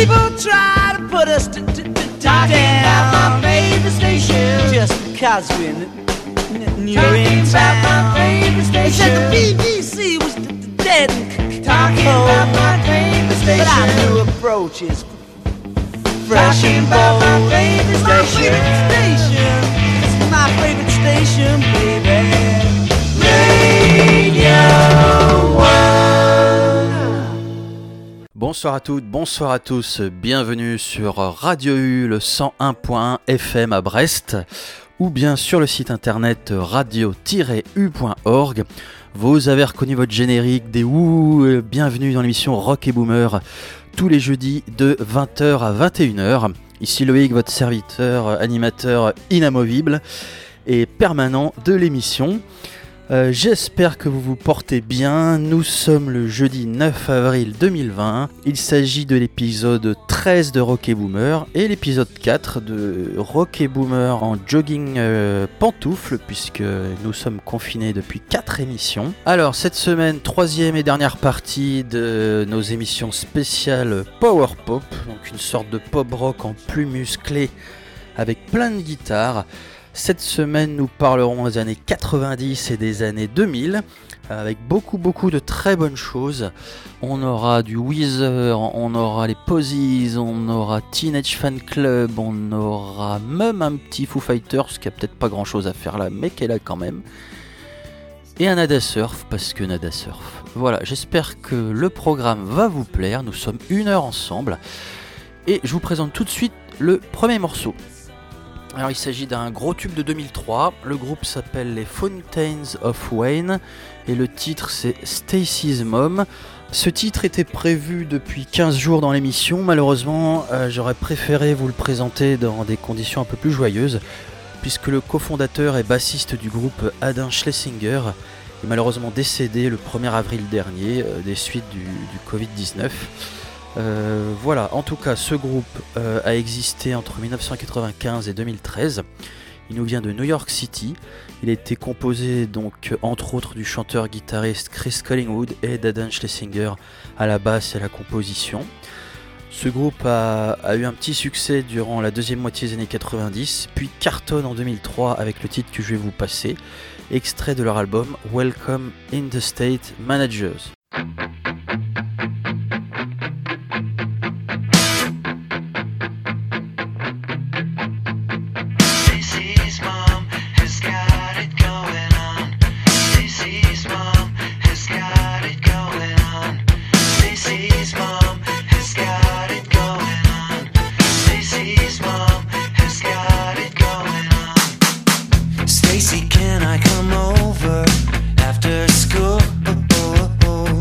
People try to put us to Talking down about my favorite station. just because we're new Talking in about my town. favorite They said the station. BBC was dead and Talking cold, about my favorite but our station. new approach is fresh Talking and about my bold. favorite It's my station. favorite station. It's my favorite station, baby. Radio One. Bonsoir à toutes, bonsoir à tous, bienvenue sur Radio U, le 101.1 FM à Brest, ou bien sur le site internet radio-u.org. Vous avez reconnu votre générique des Wouh, bienvenue dans l'émission Rock et Boomer, tous les jeudis de 20h à 21h. Ici Loïc, votre serviteur, animateur inamovible et permanent de l'émission. J'espère que vous vous portez bien. Nous sommes le jeudi 9 avril 2020. Il s'agit de l'épisode 13 de Rock et Boomer et l'épisode 4 de Rock et Boomer en jogging pantoufle, puisque nous sommes confinés depuis 4 émissions. Alors cette semaine, troisième et dernière partie de nos émissions spéciales Power Pop, donc une sorte de pop rock en plus musclé avec plein de guitares. Cette semaine, nous parlerons des années 90 et des années 2000, avec beaucoup de très bonnes choses. On aura du Weezer, on aura les Posies, on aura Teenage Fan Club, on aura même un petit Foo Fighters, qui a peut-être pas grand-chose à faire là, mais qui est là quand même. Et un Nada Surf, parce que Nada Surf. Voilà, j'espère que le programme va vous plaire, nous sommes 1 heure ensemble. Et je vous présente tout de suite le premier morceau. Alors il s'agit d'un gros tube de 2003, le groupe s'appelle les Fountains of Wayne et le titre c'est Stacy's Mom. Ce titre était prévu depuis 15 jours dans l'émission, malheureusement j'aurais préféré vous le présenter dans des conditions un peu plus joyeuses, puisque le cofondateur et bassiste du groupe Adam Schlesinger est malheureusement décédé le 1er avril dernier des suites du Covid-19. Voilà, en tout cas ce groupe a existé entre 1995 et 2013. Il nous vient de New York City. Il a été composé donc entre autres du chanteur-guitariste Chris Collingwood et d'Adam Schlesinger à la basse et à la composition. Ce groupe a eu un petit succès durant la deuxième moitié des années 90, puis cartonne en 2003 avec le titre que je vais vous passer, extrait de leur album Welcome in the State Managers. Stacy, can I come over after school?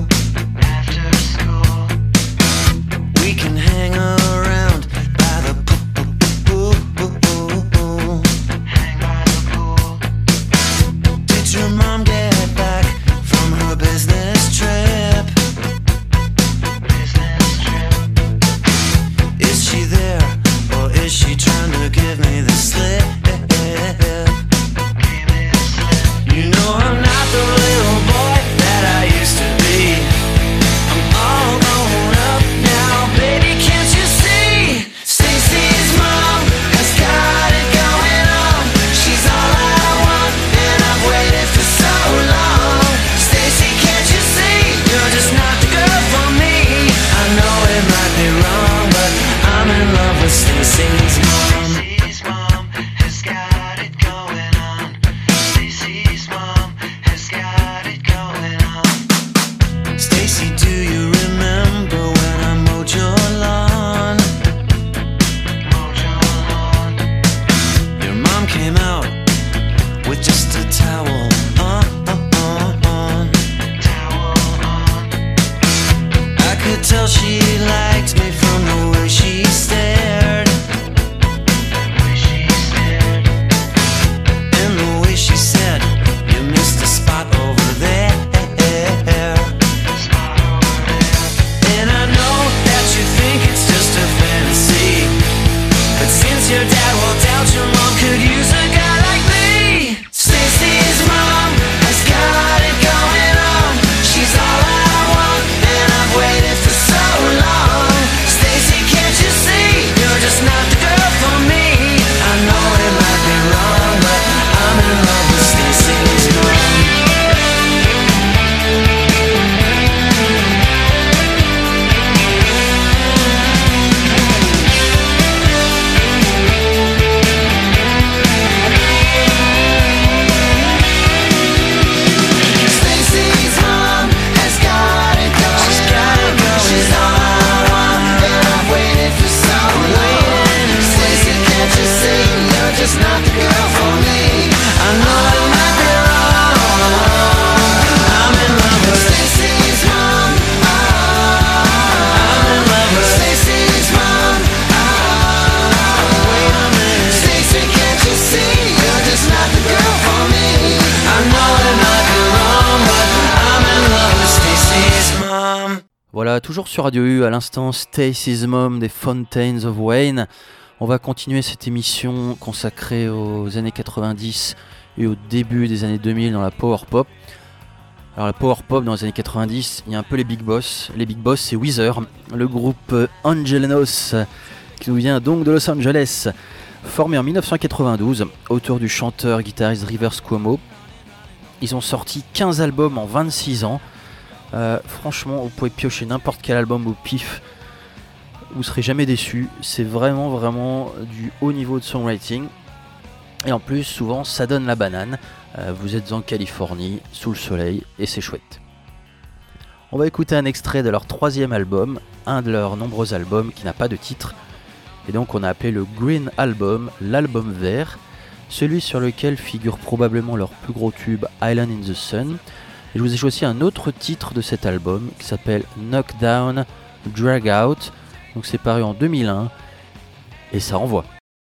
Voilà, toujours sur Radio U, à l'instant Stacy's Mom des Fountains of Wayne. On va continuer cette émission consacrée aux années 90 et au début des années 2000 dans la power pop. Alors la power pop dans les années 90, il y a un peu les big boss. Les big boss, c'est Weezer, le groupe Angelenos, qui nous vient donc de Los Angeles, formé en 1992 autour du chanteur-guitariste Rivers Cuomo. Ils ont sorti 15 albums en 26 ans. Franchement, vous pouvez piocher n'importe quel album au pif, vous serez jamais déçus. C'est vraiment du haut niveau de songwriting. Et en plus, souvent, ça donne la banane. Vous êtes en Californie, sous le soleil, et c'est chouette. On va écouter un extrait de leur 3e album, un de leurs nombreux albums qui n'a pas de titre. Et donc on a appelé le Green Album, l'album vert, celui sur lequel figure probablement leur plus gros tube, Island in the Sun. Et je vous ai choisi un autre titre de cet album qui s'appelle Knockdown, Drag Out. Donc c'est paru en 2001 et ça envoie.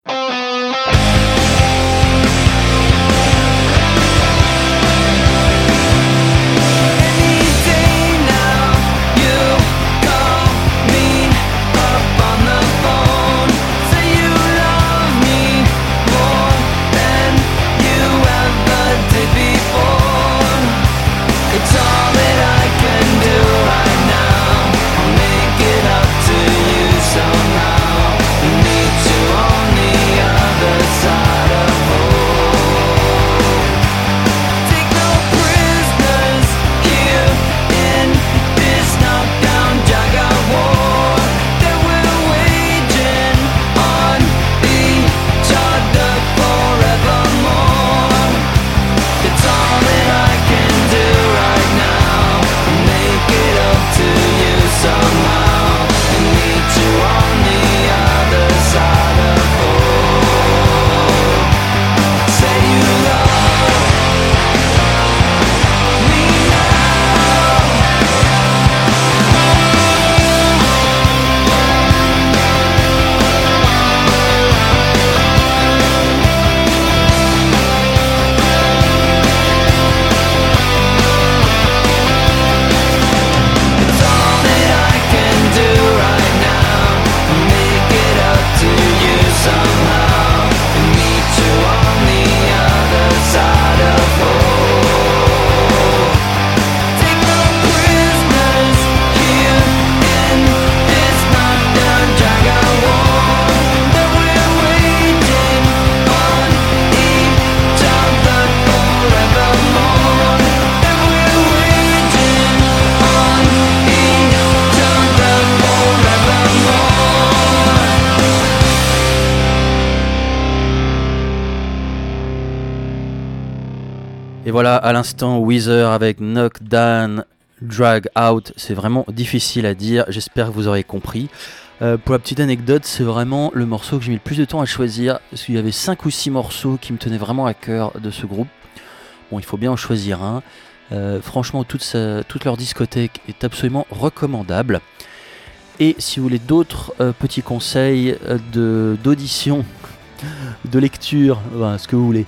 Et voilà, à l'instant, Weezer avec Knockdown, Drag Out. C'est vraiment difficile à dire, j'espère que vous aurez compris. Pour la petite anecdote, c'est vraiment le morceau que j'ai mis le plus de temps à choisir, parce qu'il y avait 5 ou 6 morceaux qui me tenaient vraiment à cœur de ce groupe. Bon, il faut bien en choisir un. Franchement, toute leur discothèque est absolument recommandable. Et si vous voulez d'autres petits conseils d'audition, de lecture, ce que vous voulez,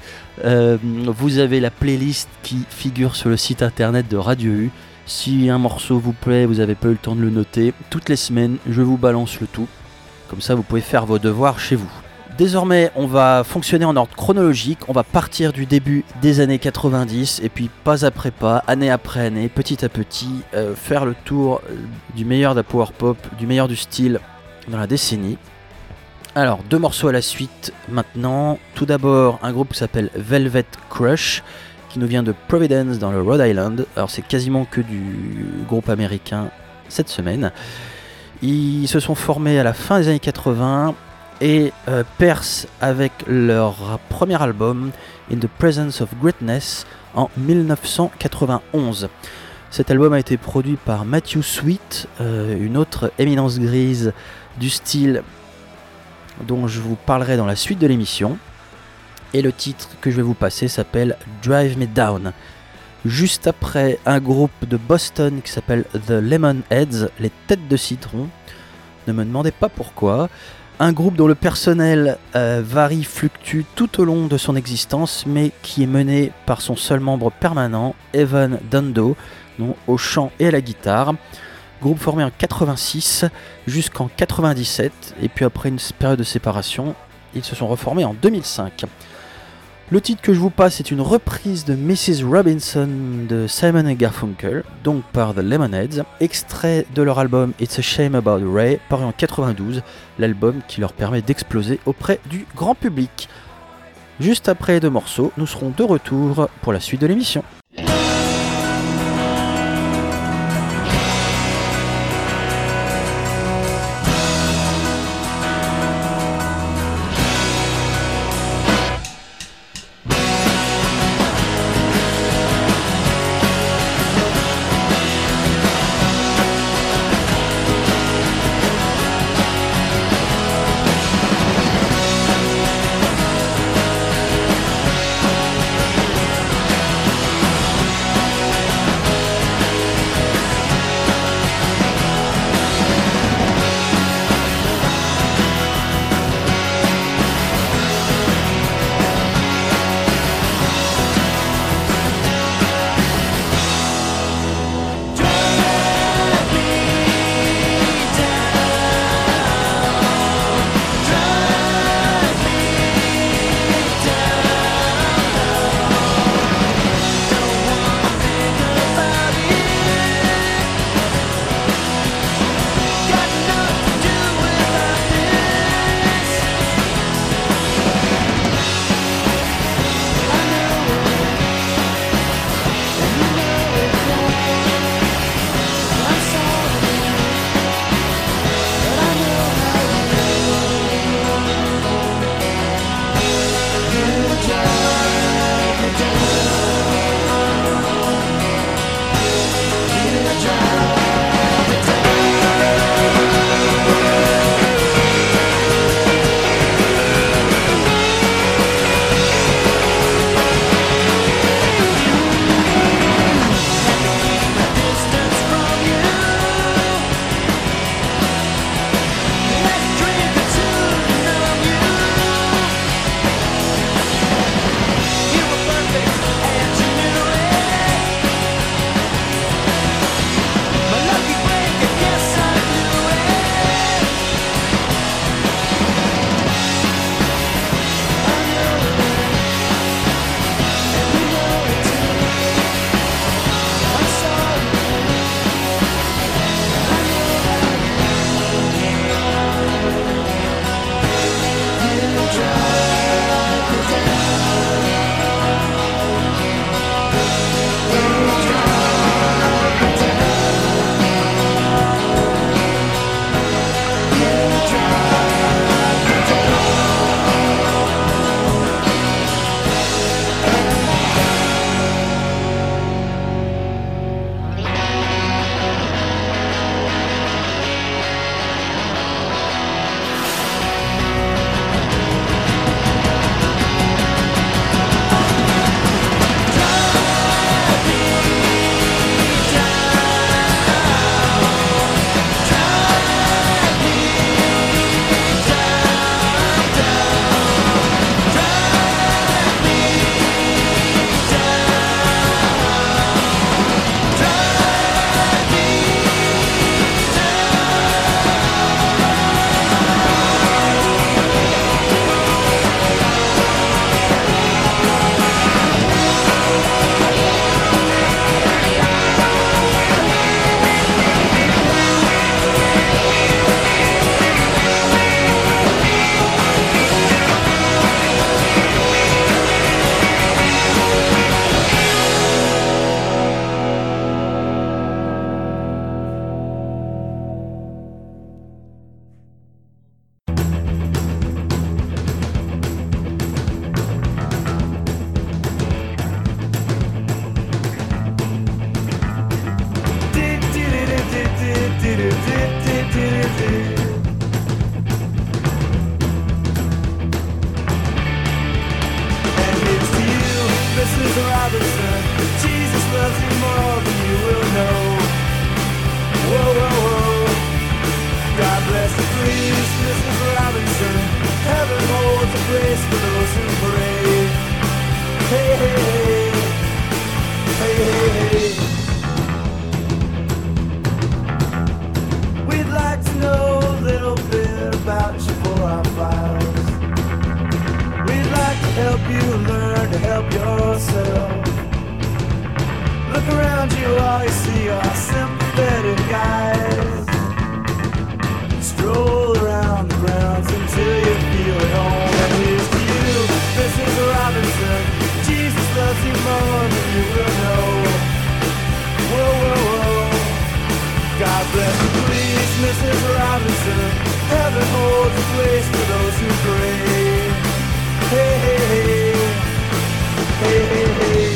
vous avez la playlist qui figure sur le site internet de Radio U. Si un morceau vous plaît, vous n'avez pas eu le temps de le noter, toutes les semaines je vous balance le tout, comme ça vous pouvez faire vos devoirs chez vous. Désormais on va fonctionner en ordre chronologique, on va partir du début des années 90 et puis pas après pas, année après année, petit à petit, faire le tour du meilleur de la power pop, du meilleur du style dans la décennie. Alors, 2 morceaux à la suite maintenant. Tout d'abord, un groupe qui s'appelle Velvet Crush, qui nous vient de Providence dans le Rhode Island. Alors, c'est quasiment que du groupe américain cette semaine. Ils se sont formés à la fin des années 80 et percent avec leur premier album, In the Presence of Greatness, en 1991. Cet album a été produit par Matthew Sweet, une autre éminence grise du style dont je vous parlerai dans la suite de l'émission. Et le titre que je vais vous passer s'appelle Drive Me Down. Juste après, un groupe de Boston qui s'appelle The Lemonheads, les têtes de citron. Ne me demandez pas pourquoi. Un groupe dont le personnel varie, fluctue tout au long de son existence, mais qui est mené par son seul membre permanent, Evan Dando, au chant et à la guitare. Groupe formé en 86 jusqu'en 97, et puis après une période de séparation, ils se sont reformés en 2005. Le titre que je vous passe est une reprise de Mrs. Robinson de Simon & Garfunkel, donc par The Lemonheads, extrait de leur album It's a Shame About Ray, paru en 92, l'album qui leur permet d'exploser auprès du grand public. Juste après 2 morceaux, nous serons de retour pour la suite de l'émission. you learn to help yourself. Look around you, all you see are sympathetic guys. Stroll around the grounds until you feel at home. And here's to you, Mrs. Robinson. Jesus loves you more than you will know. Whoa, whoa, whoa. God bless you, please, Mrs. Robinson. Heaven holds a place for those who pray. Hey, hey, hey. Hey, hey, hey.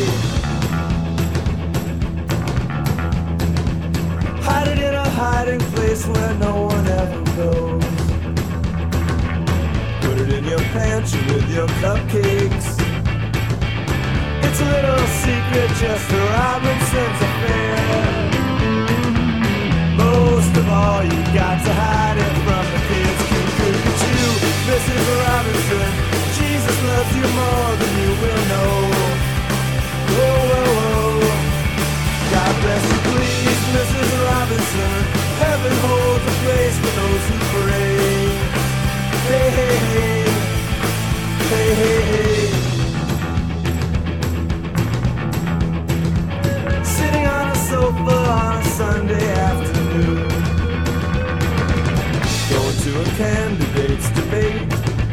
Hide it in a hiding place where no one ever goes. Put it in your pantry with your cupcakes. It's a little secret, just a Robinson's affair. Most of all, you got to hide it from the kids. Could you, Mrs. Robinson? Jesus loves you more than you will know. Whoa, whoa, whoa. God bless you, please, Mrs. Robinson. Heaven holds a place for those who pray. Hey, hey, hey. Hey, hey, hey. Sitting on a sofa on a Sunday afternoon, going to a candidate's debate.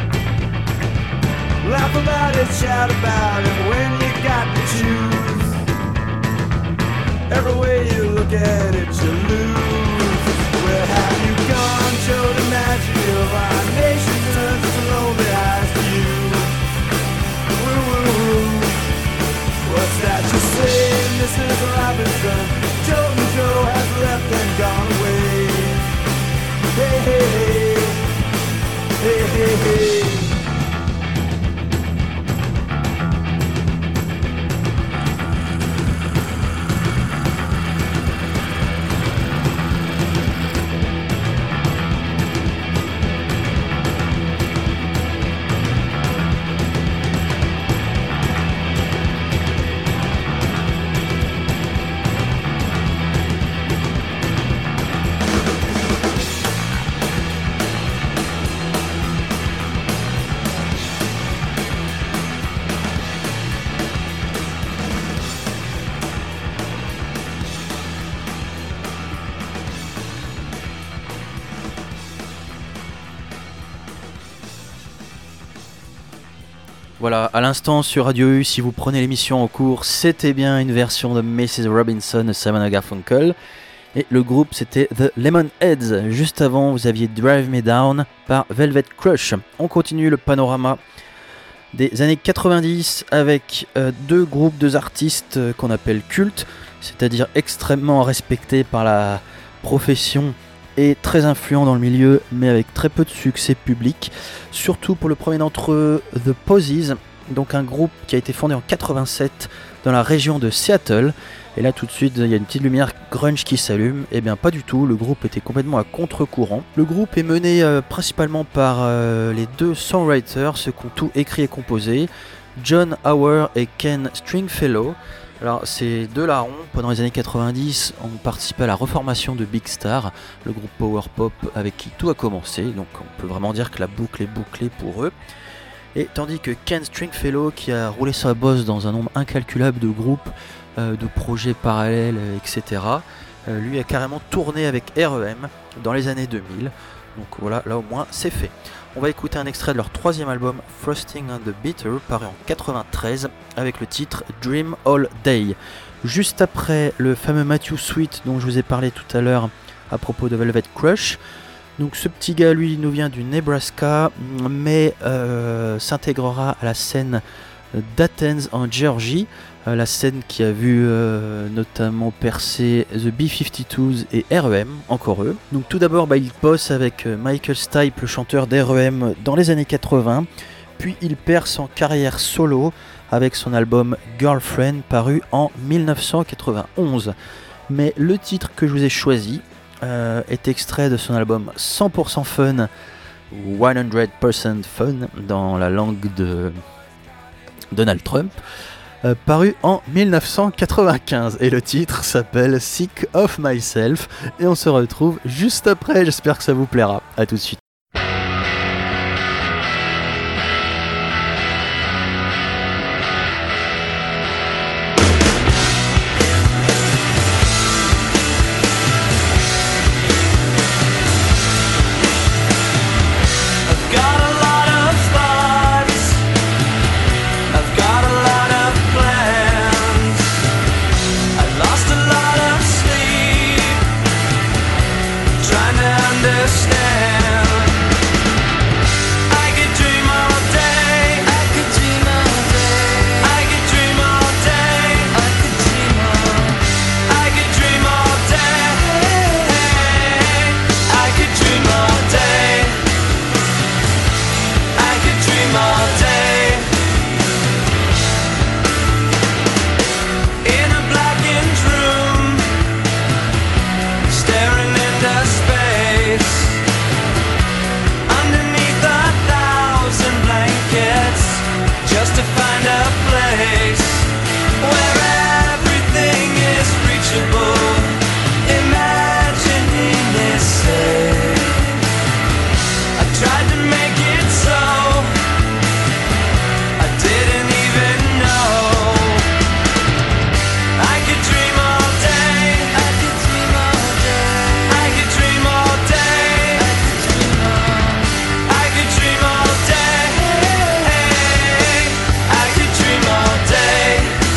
Laugh about it, shout about it when you got to choose. Every way you look at it, you lose. Where have you gone, Joe DiMaggio? Our nation turns its lonely eyes to you. Woo, woo, woo. What's that you say, Mrs. Robinson? Joe and Joe has left and gone away. Hey, hey, hey. Hey, hey, hey. Voilà, à l'instant sur Radio U, si vous prenez l'émission en cours, c'était bien une version de Mrs. Robinson de Simon & Garfunkel. Et le groupe, c'était The Lemonheads. Juste avant, vous aviez Drive Me Down par Velvet Crush. On continue le panorama des années 90 avec deux groupes, deux artistes qu'on appelle cultes, c'est-à-dire extrêmement respectés par la profession et très influents dans le milieu, mais avec très peu de succès public. Surtout pour le premier d'entre eux, The Posies, donc un groupe qui a été fondé en 87 dans la région de Seattle. Et là tout de suite il y a une petite lumière grunge qui s'allume. Et bien pas du tout, le groupe était complètement à contre-courant. Le groupe est mené principalement par les deux songwriters, ceux qui ont tout écrit et composé, John Hauer et Ken Stringfellow. Alors ces deux larrons, pendant les années 90, ont participé à la reformation de Big Star, le groupe power pop avec qui tout a commencé, donc on peut vraiment dire que la boucle est bouclée pour eux. Et tandis que Ken Stringfellow, qui a roulé sa bosse dans un nombre incalculable de groupes, de projets parallèles, etc., lui a carrément tourné avec R.E.M. dans les années 2000, donc voilà, là au moins c'est fait. On va écouter un extrait de leur troisième album Frosting on the Bitter, paru en 93, avec le titre Dream All Day. Juste après le fameux Matthew Sweet dont je vous ai parlé tout à l'heure à propos de Velvet Crush. Donc ce petit gars, lui, nous vient du Nebraska, mais s'intégrera à la scène d'Athens en Géorgie, la scène qui a vu notamment percer The B-52s et R.E.M, encore eux. Donc tout d'abord, il bosse avec Michael Stipe, le chanteur d'R.E.M dans les années 80, puis il perce en carrière solo avec son album Girlfriend paru en 1991. Mais le titre que je vous ai choisi est extrait de son album 100% Fun, 100% Fun dans la langue de Donald Trump, paru en 1995, et le titre s'appelle Sick of Myself, et on se retrouve juste après. J'espère que ça vous plaira. À tout de suite. understand. I could dream all day. I could dream all day. I could dream all day. I could dream all. I could dream all day. I could dream all day. I could dream all day. In a blackened room, staring into space, underneath 1,000 blankets, just to find a place where everything is reachable, imagining is safe. I tried to make it so, I didn't even know. I could dream all day. I could dream all day. I could dream all day. I could dream all day. I could dream all day.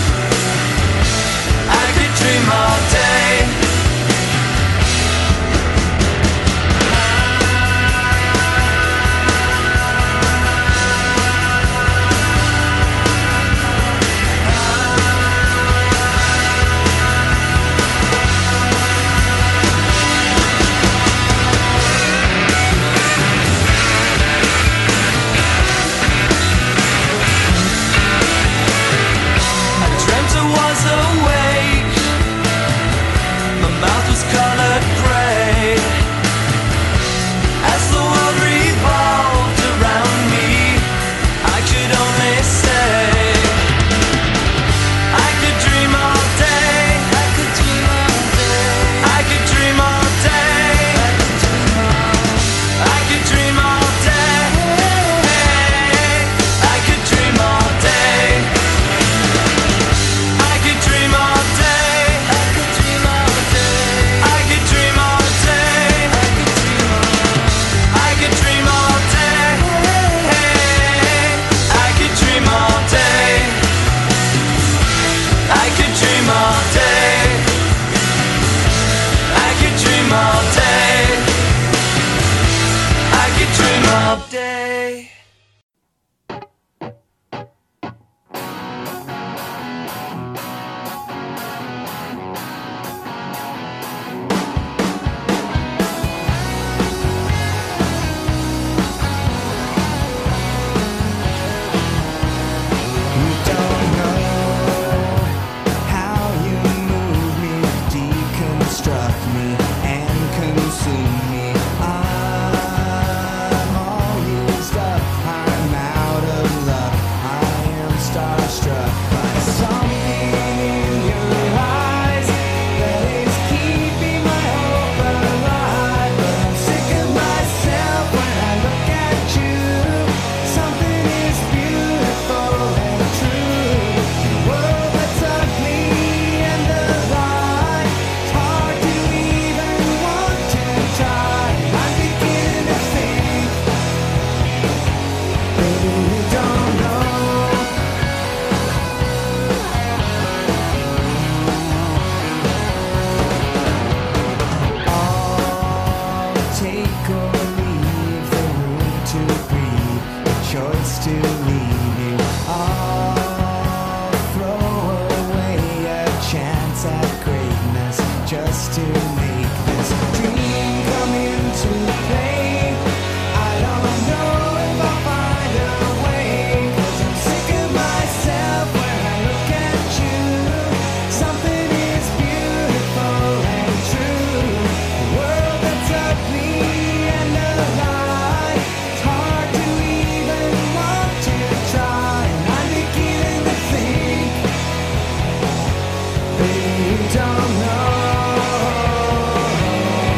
I could dream all day. I dreamt I was awake. My mouth was colored gray. As the world revolved around me, I could only say, I could dream all day. I could dream all day. I could dream all day. I could dream all day. I could dream all day. I could dream all day. I could dream all day. I could dream all day. I could dream all day. I could dream all day. I could dream all day. I could dream all day. I could dream all day. You don't know how you move me, deconstruct me, and consume me. I'm all used up, I'm out of luck, I am starstruck by something in your eyes that is keeping my hope alive. But I'm sick of myself when I look at you. Something is beautiful and true. The world that's ugly and alive. It's hard to even want to try. I'm beginning to think, baby, you don't know. I'll take or leave the room to breathe, the choice to leave you. I'll throw away a chance at greatness just to make this dream come into play. I don't know if I'll find a way, 'cause I'm sick of myself when I look at you. Something is beautiful and true. A world that's ugly and alive. It's hard to even want to try. And I'm beginning to think, baby, you don't know.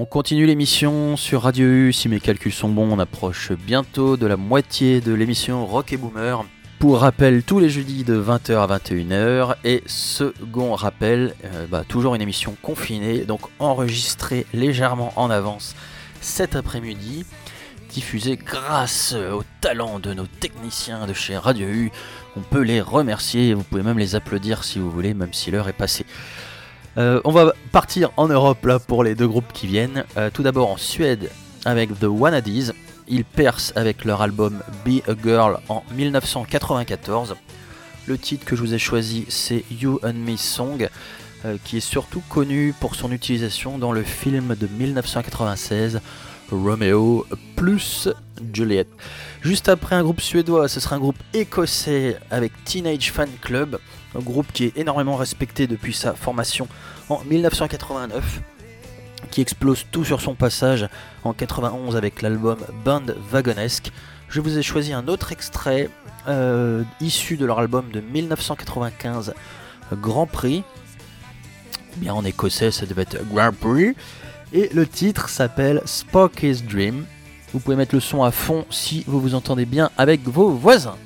On continue l'émission sur Radio U. Si mes calculs sont bons, on approche bientôt de la moitié de l'émission Rock et Boomer. Pour rappel, tous les jeudis de 20h à 21h. Et second rappel, toujours une émission confinée, donc enregistrée légèrement en avance cet après-midi, diffusée grâce au talent de nos techniciens de chez Radio U. On peut les remercier, vous pouvez même les applaudir si vous voulez, même si l'heure est passée. On va partir en Europe là pour les deux groupes qui viennent. Tout d'abord en Suède avec The Wannadies. Ils percent avec leur album Be a Girl en 1994. Le titre que je vous ai choisi, c'est You and Me Song, qui est surtout connu pour son utilisation dans le film de 1996 Romeo plus Juliet. Juste après un groupe suédois, ce sera un groupe écossais avec Teenage Fan Club, un groupe qui est énormément respecté depuis sa formation en 1989, qui explose tout sur son passage en 91 avec l'album Band Wagonesque. Je vous ai choisi un autre extrait issu de leur album de 1995, Grand Prix. Bien en écossais, ça devait être Grand Prix. Et le titre s'appelle Spooky's Dream. Vous pouvez mettre le son à fond si vous vous entendez bien avec vos voisins.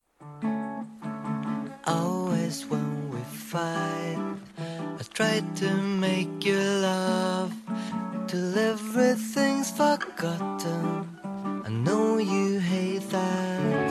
Always when we fight, I try to make you laugh till everything's forgotten. I know you hate that.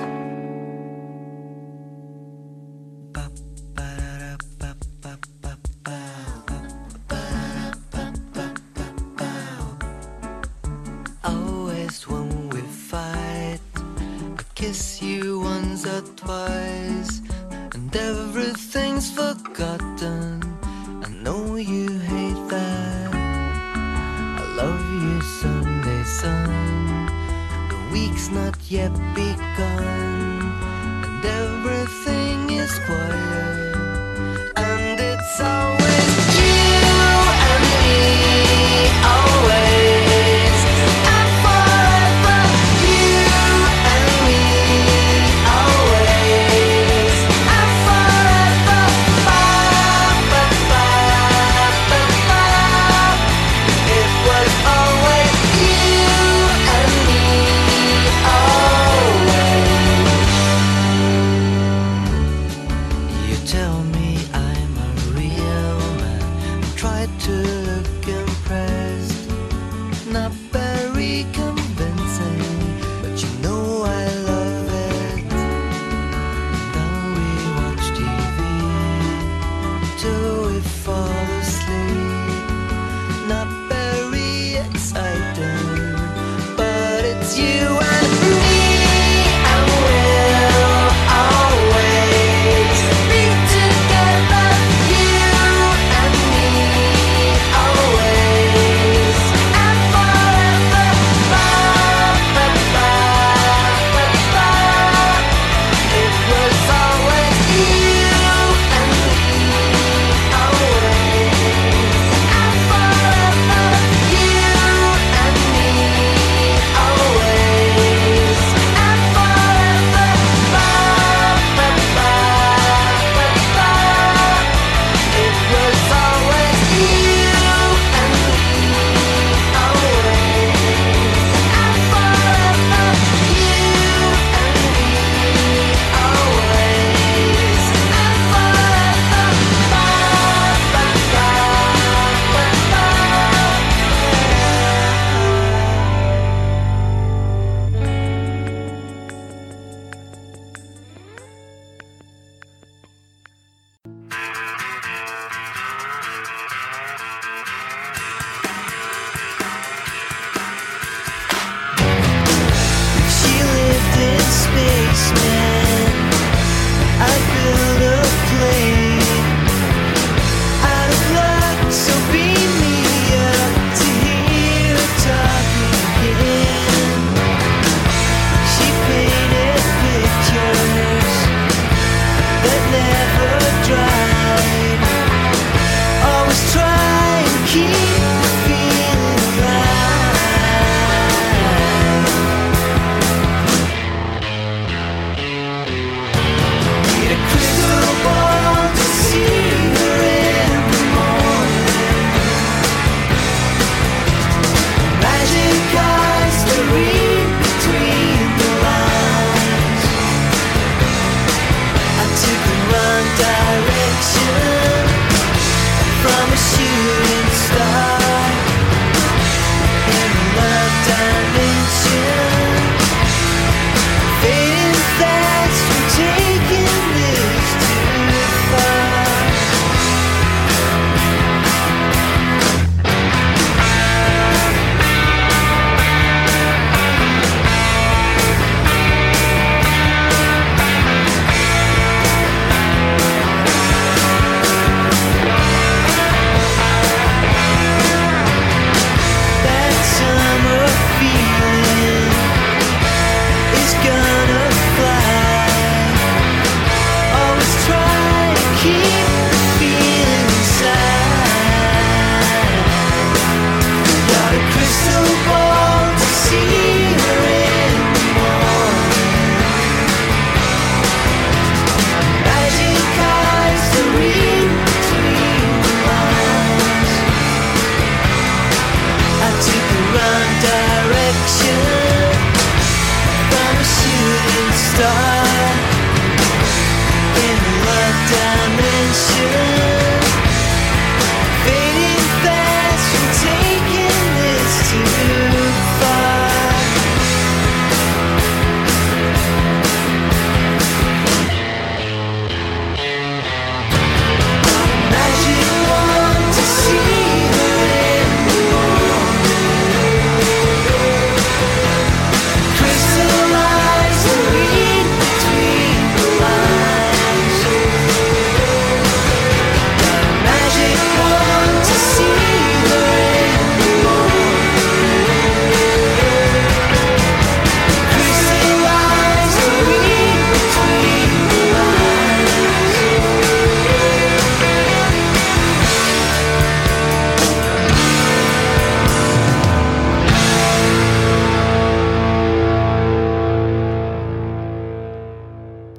Always when we fight, I kiss you once or twice, and everything's forgotten. I know you hate that. I love you Sunday sun. The week's not yet begun, and everything is quiet, and it's always you and me, always and forever. You and me, always and forever. Ba, ba, ba, ba, ba. It was always you and me, always. You tell me I'm a real man, try to look impressed, not very convincing, but you know I love it. Then we watch TV till we fall asleep, not very exciting, but it's you and me, and we'll always be together. You and me, always and forever. Ba, ba, ba, ba, ba. It was always you and me, always and forever. You and me, always and forever. Ba, ba, ba, ba, ba. It was always you and me, always and forever. You and me, always and forever. Ba, ba, ba, ba, She lived in space, man. I built a plane out of luck, so beam me up to hear her talk again. She painted pictures that never dried. Always try and keep the feeling alive. Need a crystal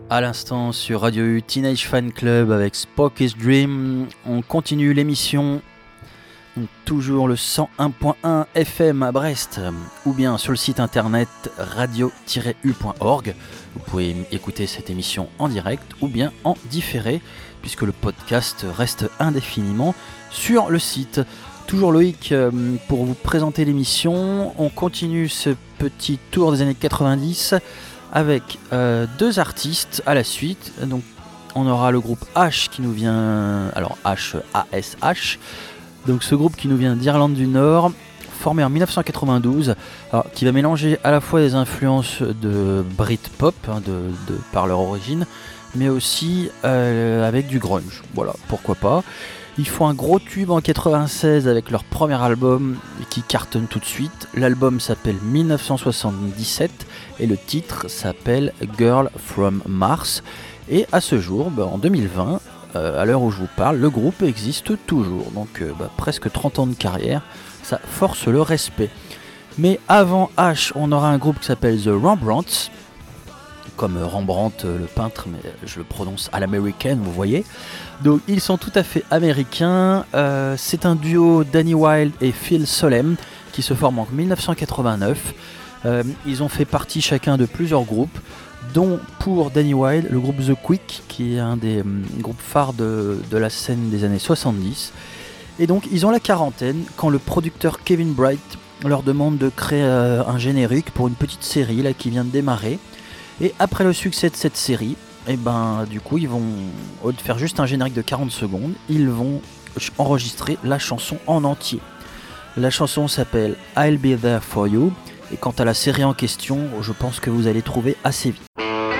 À l'instant sur Radio U, Teenage Fan Club avec Spooky's Dream. On continue l'émission, donc toujours le 101.1 FM à Brest, ou bien sur le site internet radio-u.org. Vous pouvez écouter cette émission en direct ou bien en différé, puisque le podcast reste indéfiniment sur le site. Toujours Loïc pour vous présenter l'émission. On continue ce petit tour des années 90 avec deux artistes à la suite. Donc on aura le groupe H qui nous vient, alors H-A-S-H, donc ce groupe qui nous vient d'Irlande du Nord, formé en 1992, alors, qui va mélanger à la fois des influences de Britpop, par leur origine, mais aussi avec du grunge. Voilà, pourquoi pas. Ils font un gros tube en 96 avec leur premier album qui cartonne tout de suite. L'album s'appelle 1977 et le titre s'appelle Girl from Mars. Et à ce jour, en 2020, à l'heure où je vous parle, le groupe existe toujours. Donc presque 30 ans de carrière, ça force le respect. Mais avant H, on aura un groupe qui s'appelle The Rembrandts, comme Rembrandt le peintre, mais je le prononce à l'américaine, vous voyez. Donc ils sont tout à fait américains. C'est un duo Danny Wilde et Phil Solem qui se forment en 1989. Ils ont fait partie chacun de plusieurs groupes, dont pour Danny Wilde le groupe The Quick, qui est un des groupes phares de la scène des années 70. Et donc ils ont la quarantaine quand le producteur Kevin Bright leur demande de créer un générique pour une petite série là, qui vient de démarrer. Et après le succès de cette série, du coup, ils vont, au lieu de faire juste un générique de 40 secondes, ils vont enregistrer la chanson en entier. La chanson s'appelle I'll Be There For You, et quant à la série en question, je pense que vous allez trouver assez vite.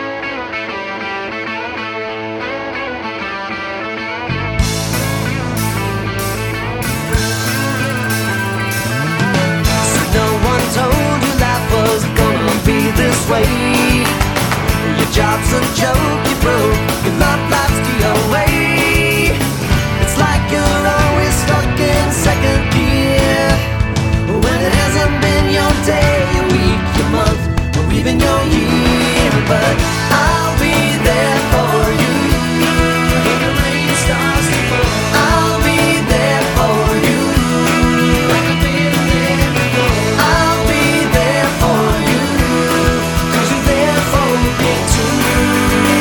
Job's a joke, you broke, your love life's the away. It's like you're always stuck in second gear, when it hasn't been your day, your week, your month, or even your year. But I'll be there for you when the rain starts to fall. I'll be there for you like I've been there before. I'll be there for you 'cause you're there for me too.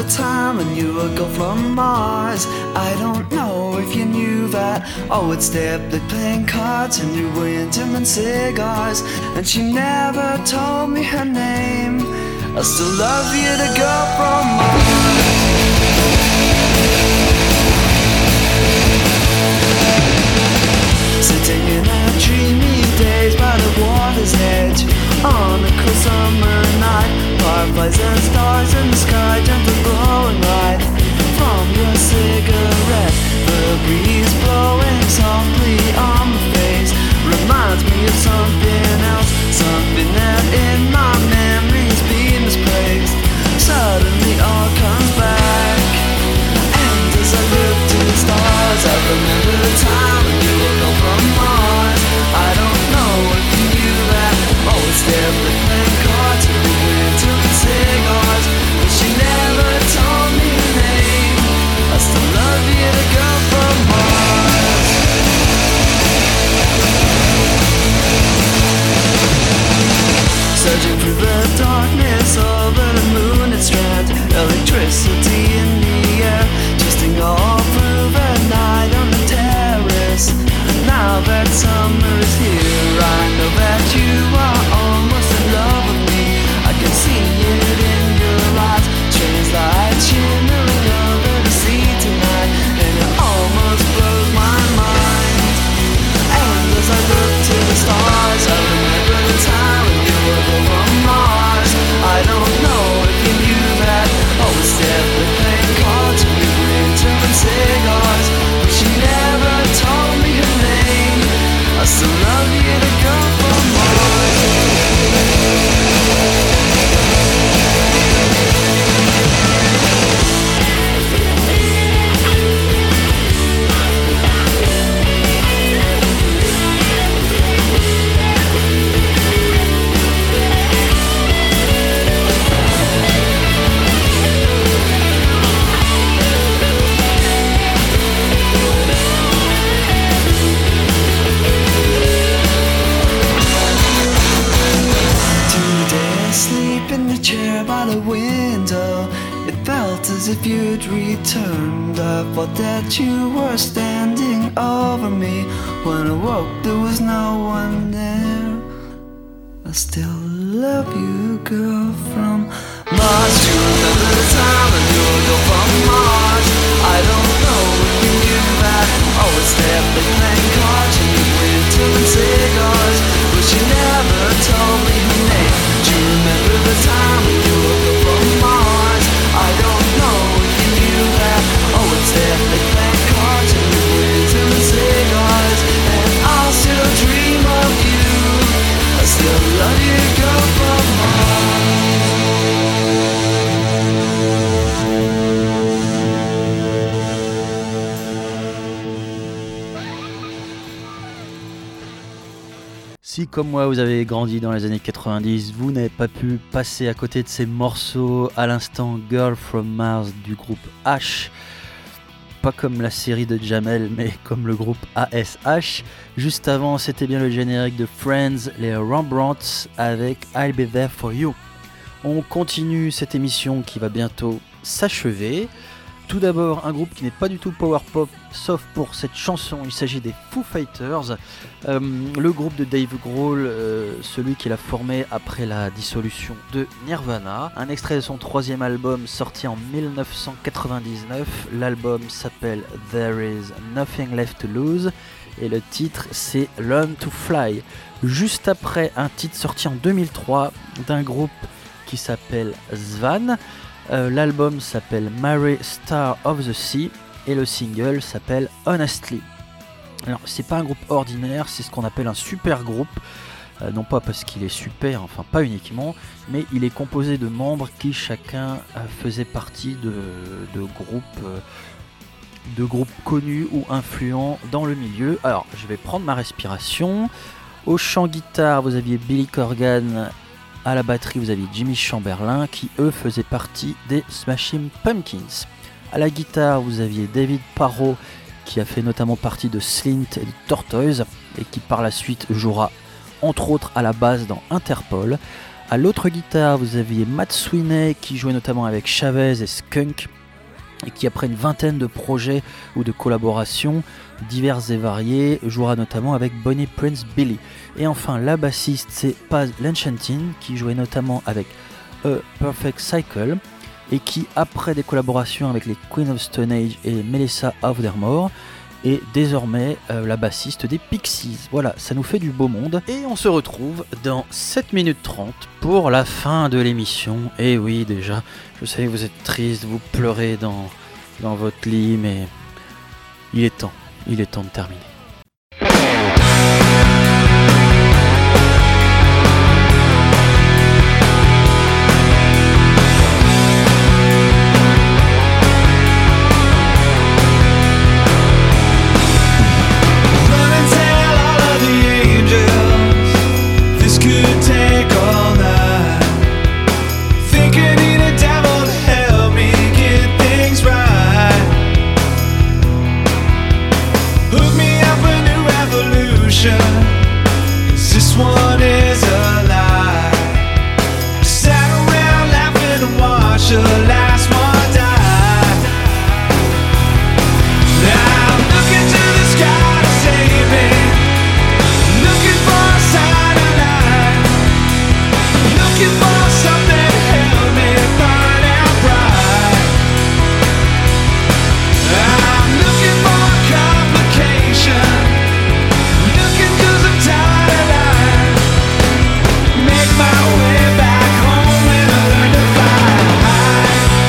time when you would go from Mars. I don't know if you knew that I would stay up late playing cards and you were intimate cigars. And she never told me her name. I still love you, the girl from Mars. Sitting in our dreamy days by the water's edge, on a cool summer night, fireflies and stars in the sky, gentle glowing light from your cigarette. The breeze blowing softly on my face reminds me of something else, something that in my memories been misplaced. Suddenly all comes back, and as I look to the stars, I remember the time when you woke up from Mars. I don't know if you knew that. Always there with playing cards and we went to the cigars, but she never told me her name. I still love you, the girl from Mars. Searching through the darkness over the moon and strand, electricity in the air, twisting all through the night on the terrace. Now that summer is here, I know that you are almost in love with me. I can see it in your eyes, strange lights shimmering over the sea tonight, and it almost blows my mind. And as I look to the stars, I remember the time when you were from Mars. I don't know if you knew that. Always there with playing cards and we were into cigars, but she never told me her name. I still love you, the girl from Mars. As if you'd returned, I thought that you were standing over me. When I woke, there was no one there. I still love you, girl from Mars. Do you remember the time when you would go from Mars? I don't know if you knew that. Always there playing cards and you went to cigars, but she never told me her name. Do you remember the time when you would go from Mars? I don't know if you knew that. Oh, it's there, they play cards and we went to cigars, and I'll still dream of you. I still love you, girl from Mars. Si comme moi vous avez grandi dans les années 90, vous n'avez pas pu passer à côté de ces morceaux, à l'instant Girl from Mars du groupe H, pas comme la série de Jamel mais comme le groupe ASH. Juste avant c'était bien le générique de Friends, les Rembrandts avec I'll Be There For You. On continue cette émission qui va bientôt s'achever. Tout d'abord, un groupe qui n'est pas du tout power pop, sauf pour cette chanson, il s'agit des Foo Fighters, le groupe de Dave Grohl, celui qui l'a formé après la dissolution de Nirvana. Un extrait de son troisième album sorti en 1999, l'album s'appelle There Is Nothing Left to Lose et le titre c'est Learn to Fly. Juste après, un titre sorti en 2003 d'un groupe qui s'appelle Svan. L'album s'appelle Mary Star of the Sea et le single s'appelle Honestly. Alors c'est pas un groupe ordinaire, c'est ce qu'on appelle un super groupe, non pas parce qu'il est super, enfin pas uniquement, mais il est composé de membres qui chacun faisait partie de groupes connus ou influents dans le milieu. Alors je vais prendre ma respiration. Au chant guitare vous aviez Billy Corgan. À la batterie, vous aviez Jimmy Chamberlain qui, eux, faisaient partie des Smashing Pumpkins. À la guitare, vous aviez David Parrott qui a fait notamment partie de Slint et de Tortoise et qui par la suite jouera entre autres à la basse dans Interpol. À l'autre guitare, vous aviez Matt Sweeney qui jouait notamment avec Chavez et Skunk et qui, après une vingtaine de projets ou de collaborations diverses et variées, jouera notamment avec Bonnie Prince Billy. Et enfin, la bassiste, c'est Paz L'Enchantin qui jouait notamment avec A Perfect Cycle et qui, après des collaborations avec les Queen of Stone Age et Melissa Aufdermore, est désormais la bassiste des Pixies. Voilà, ça nous fait du beau monde. Et on se retrouve dans 7 minutes 30 pour la fin de l'émission. Et oui, déjà, je sais que vous êtes triste, vous pleurez dans votre lit, mais il est temps de terminer. Make my way back home and learn to fly high.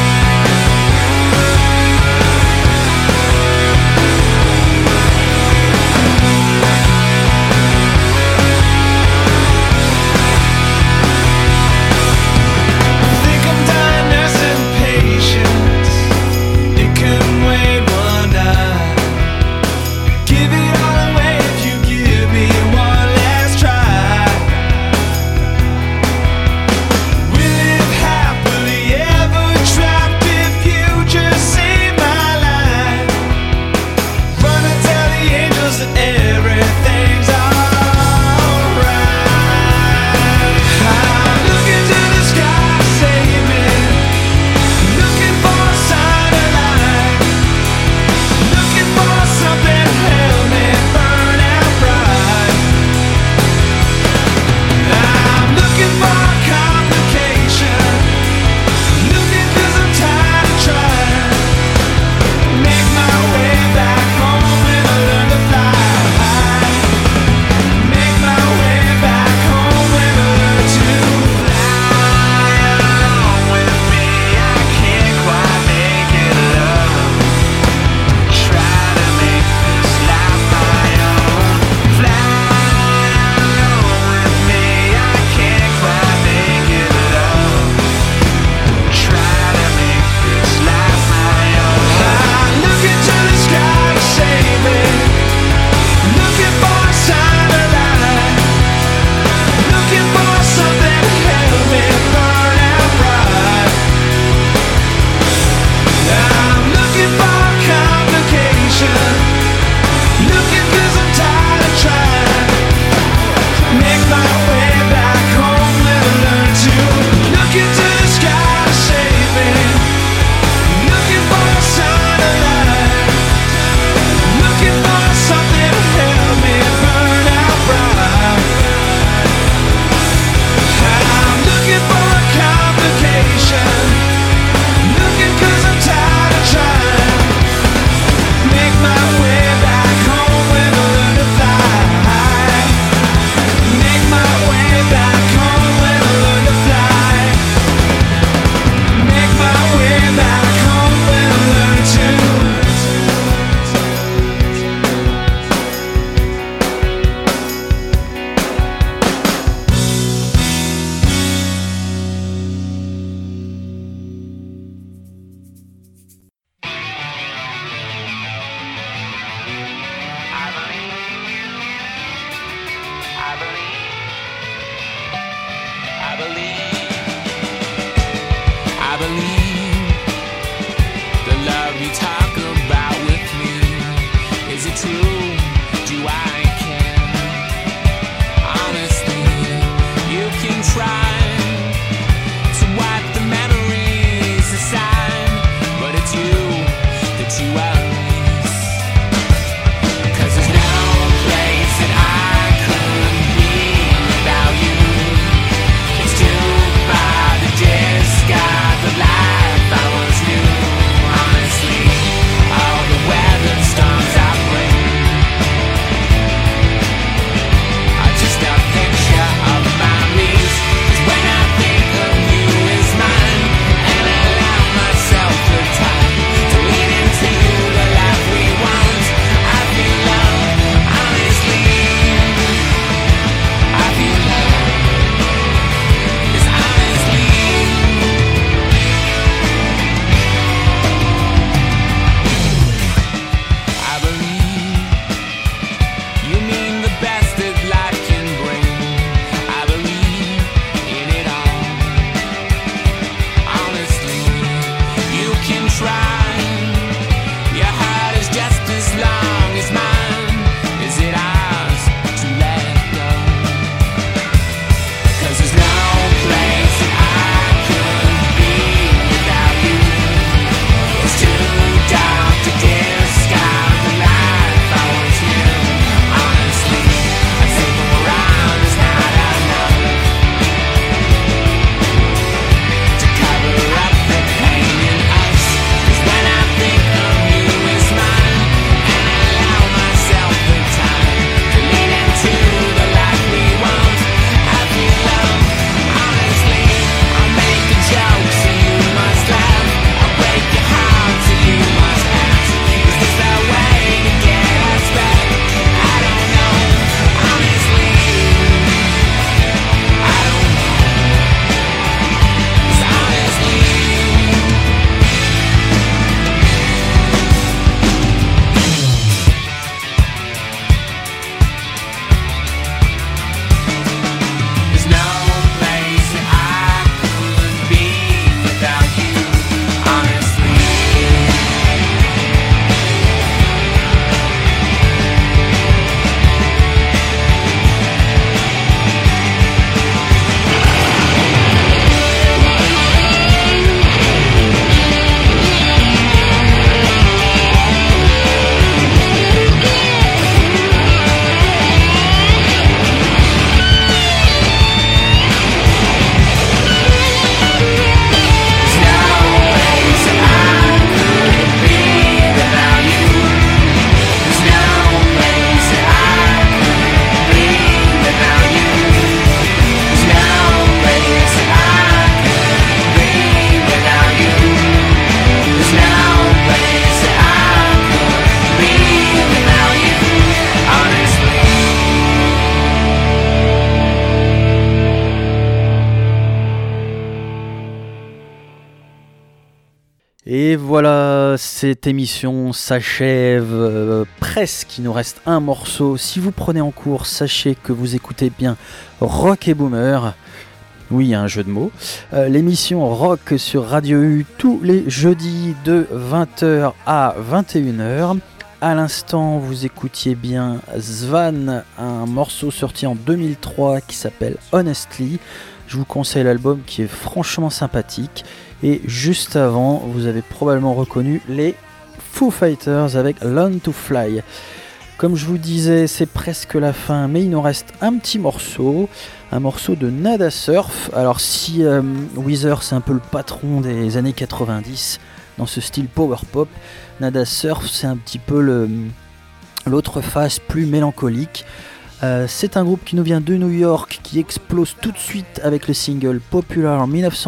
Et voilà, cette émission s'achève presque, il nous reste un morceau. Si vous prenez en cours, sachez que vous écoutez bien Rock et Boomer. Oui, il y a un jeu de mots. L'émission Rock sur Radio U tous les jeudis de 20h à 21h. À l'instant, vous écoutiez bien Svan, un morceau sorti en 2003 qui s'appelle Honestly. Je vous conseille l'album qui est franchement sympathique. Et juste avant, vous avez probablement reconnu les Foo Fighters avec Learn to Fly. Comme je vous disais, c'est presque la fin, mais il nous reste un petit morceau, un morceau de Nada Surf. Alors si Weezer c'est un peu le patron des années 90 dans ce style power pop, Nada Surf c'est un petit peu l'autre face plus mélancolique. C'est un groupe qui nous vient de New York, qui explose tout de suite avec le single Popular en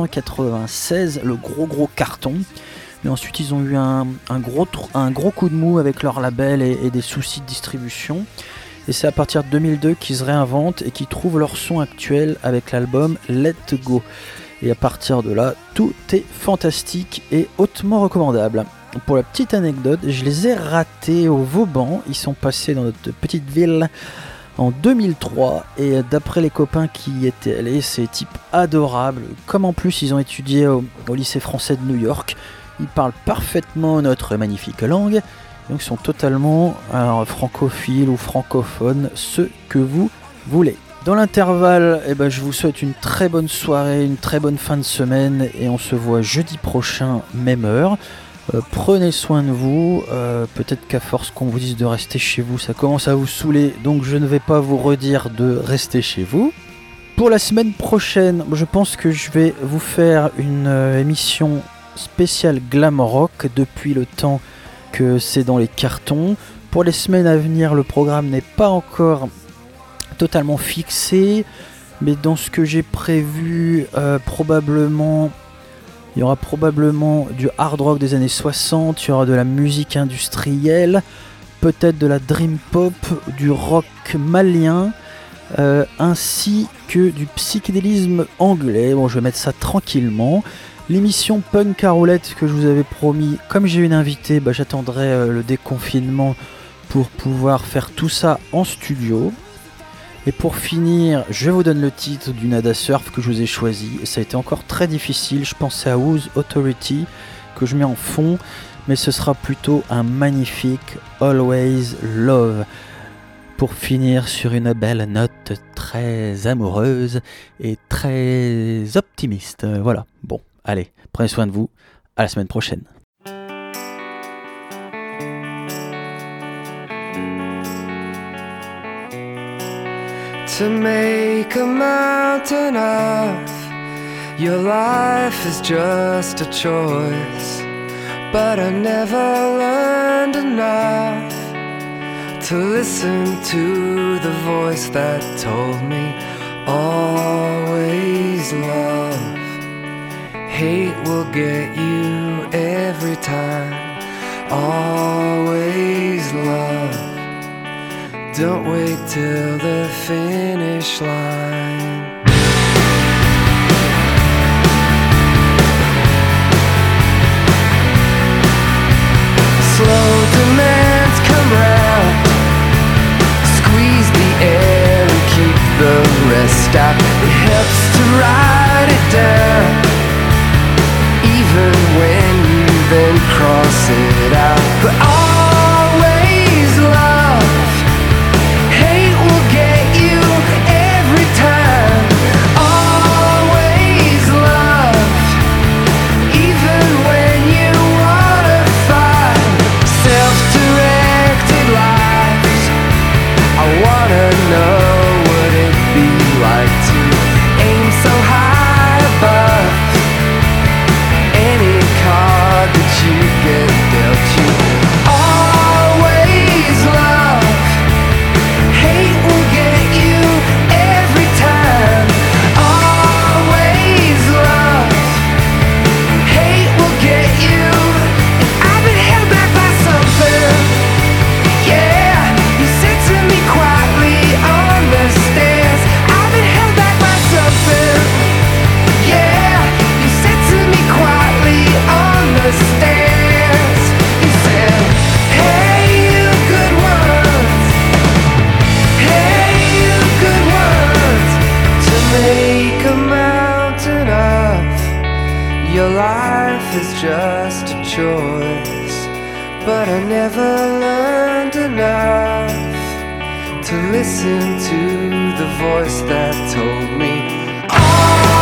1996, le gros carton. Mais ensuite ils ont eu un gros coup de mou avec leur label et des soucis de distribution. Et c'est à partir de 2002 qu'ils se réinventent et qu'ils trouvent leur son actuel avec l'album Let Go. Et à partir de là, tout est fantastique et hautement recommandable. Pour la petite anecdote, je les ai ratés au Vauban, ils sont passés dans notre petite ville en 2003 et d'après les copains qui y étaient allés, c'est des types adorables. Comme en plus ils ont étudié au lycée français de New York, ils parlent parfaitement notre magnifique langue, donc ils sont totalement francophiles ou francophones, ce que vous voulez. Dans l'intervalle, je vous souhaite une très bonne soirée, une très bonne fin de semaine et on se voit jeudi prochain, même heure. Prenez soin de vous, peut-être qu'à force qu'on vous dise de rester chez vous, ça commence à vous saouler, donc je ne vais pas vous redire de rester chez vous. Pour la semaine prochaine, je pense que je vais vous faire une émission spéciale glam rock depuis le temps que c'est dans les cartons. Pour les semaines à venir, le programme n'est pas encore totalement fixé, mais dans ce que j'ai prévu, il y aura probablement du hard rock des années 60, il y aura de la musique industrielle, peut-être de la dream pop, du rock malien, ainsi que du psychédélisme anglais. Bon, je vais mettre ça tranquillement. L'émission Punk à roulette que je vous avais promis, comme j'ai une invitée, j'attendrai le déconfinement pour pouvoir faire tout ça en studio. Et pour finir, je vous donne le titre du Nada Surf que je vous ai choisi. Ça a été encore très difficile, je pensais à Whose Authority que je mets en fond, mais ce sera plutôt un magnifique Always Love. Pour finir sur une belle note très amoureuse et très optimiste. Voilà, bon, allez, prenez soin de vous, à la semaine prochaine. To make a mountain of your life is just a choice, but I never learned enough to listen to the voice that told me always love. Hate will get you every time, always love. Don't wait till the finish line. Slow demands come round, squeeze the air and keep the rest out. It helps to write it down, even when you then cross it out. But always love. Hate will get you every time. Always love, even when you wanna fight. Self-directed lives, I wanna know what it'd be like to aim so high above any card that you get dealt. life is just a choice, but I never learned enough to listen to the voice that told me all